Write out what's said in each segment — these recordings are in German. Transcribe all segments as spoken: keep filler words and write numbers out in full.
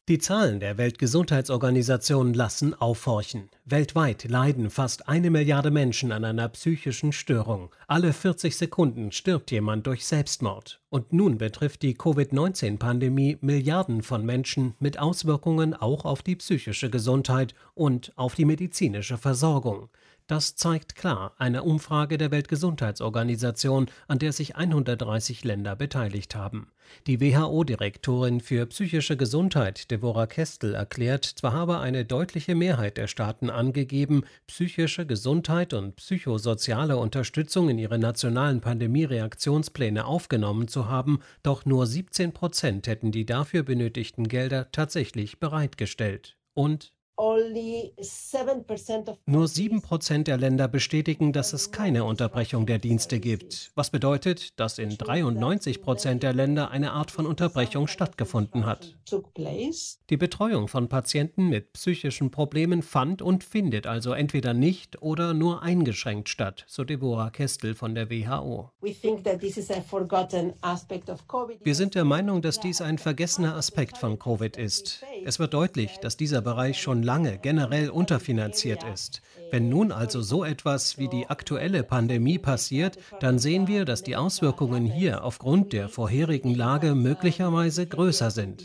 Die Zahlen der Weltgesundheitsorganisation lassen aufhorchen. Weltweit leiden fast eine Milliarde Menschen an einer psychischen Störung. Alle vierzig Sekunden stirbt jemand durch Selbstmord. Und nun betrifft die Covid neunzehn Pandemie Milliarden von Menschen mit Auswirkungen auch auf die psychische Gesundheit und auf die medizinische Versorgung. Das zeigt klar eine Umfrage der Weltgesundheitsorganisation, an der sich hundertdreißig Länder beteiligt haben. Die W H O-Direktorin für psychische Gesundheit, Deborah Kestel, erklärt, zwar habe eine deutliche Mehrheit der Staaten angegeben, psychische Gesundheit und psychosoziale Unterstützung in ihre nationalen Pandemie-Reaktionspläne aufgenommen zu haben, doch nur siebzehn Prozent hätten die dafür benötigten Gelder tatsächlich bereitgestellt. Und nur sieben Prozent der Länder bestätigen, dass es keine Unterbrechung der Dienste gibt, was bedeutet, dass in dreiundneunzig Prozent der Länder eine Art von Unterbrechung stattgefunden hat. Die Betreuung von Patienten mit psychischen Problemen fand und findet also entweder nicht oder nur eingeschränkt statt, so Deborah Kestel von der W H O. Wir sind der Meinung, dass dies ein vergessener Aspekt von Covid ist. Es wird deutlich, dass dieser Bereich schon lange generell unterfinanziert ist. Wenn nun also so etwas wie die aktuelle Pandemie passiert, dann sehen wir, dass die Auswirkungen hier aufgrund der vorherigen Lage möglicherweise größer sind.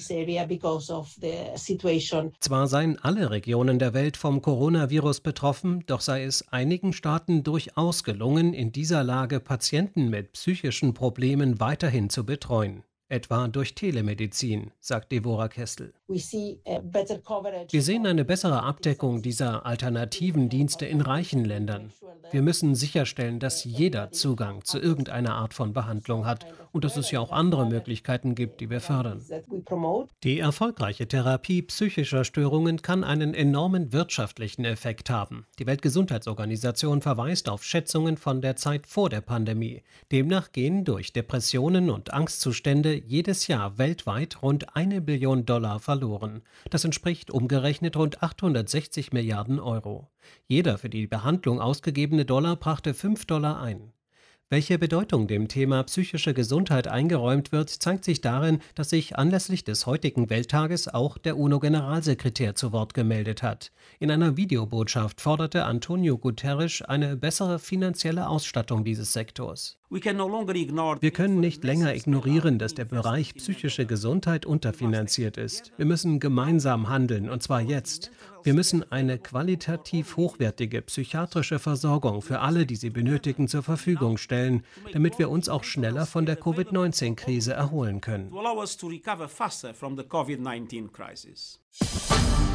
Zwar seien alle Regionen der Welt vom Coronavirus betroffen, doch sei es einigen Staaten durchaus gelungen, in dieser Lage Patienten mit psychischen Problemen weiterhin zu betreuen. Etwa durch Telemedizin, sagt Deborah Kestel. Wir sehen eine bessere Abdeckung dieser alternativen Dienste in reichen Ländern. Wir müssen sicherstellen, dass jeder Zugang zu irgendeiner Art von Behandlung hat und dass es ja auch andere Möglichkeiten gibt, die wir fördern. Die erfolgreiche Therapie psychischer Störungen kann einen enormen wirtschaftlichen Effekt haben. Die Weltgesundheitsorganisation verweist auf Schätzungen von der Zeit vor der Pandemie. Demnach gehen durch Depressionen und Angstzustände jedes Jahr weltweit rund eine Billion Dollar verloren. Das entspricht umgerechnet rund achthundertsechzig Milliarden Euro. Jeder für die Behandlung ausgegebene Dollar brachte fünf Dollar ein. Welche Bedeutung dem Thema psychische Gesundheit eingeräumt wird, zeigt sich darin, dass sich anlässlich des heutigen Welttages auch der UNO-Generalsekretär zu Wort gemeldet hat. In einer Videobotschaft forderte Antonio Guterres eine bessere finanzielle Ausstattung dieses Sektors. Wir können nicht länger ignorieren, dass der Bereich psychische Gesundheit unterfinanziert ist. Wir müssen gemeinsam handeln, und zwar jetzt. Wir müssen eine qualitativ hochwertige psychiatrische Versorgung für alle, die sie benötigen, zur Verfügung stellen, damit wir uns auch schneller von der Covid neunzehn Krise erholen können.